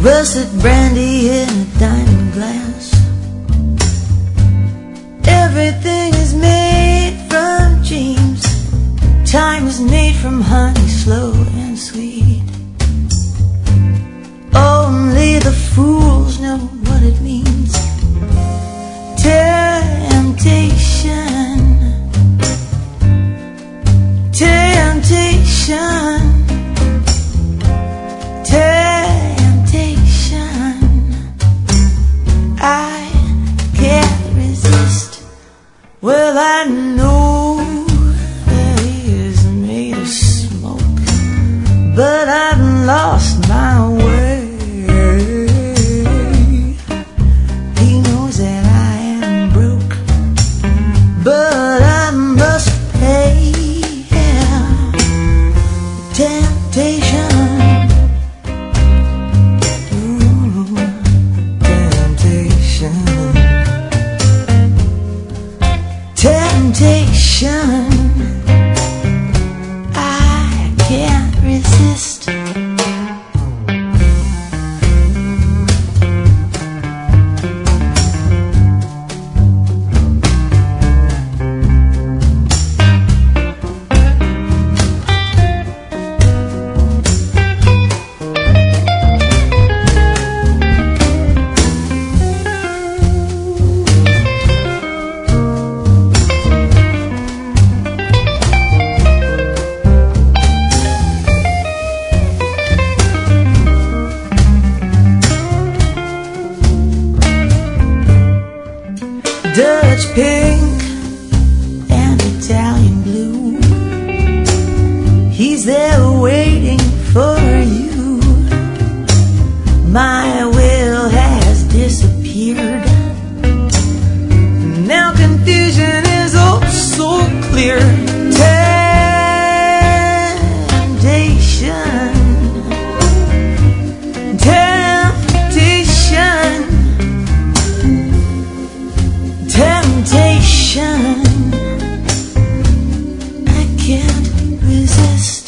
Russet brandy in a diamond glass. Everything is made from dreams. Time is made from honey, slow and sweet. Only the fools know what it means. Temptation, temptation, temptation. I can't resist. Well, I know that he is made of smoke, but I've lost my way. He knows that I am broke, but I must pay him. Temptation, ooh, temptation, temptation. I can't resist. Dutch pink and Italian blue. He's there waiting for you. My will has disappeared. Now confusion is oh so clear. Temptation, temptation, temptation. I can't resist.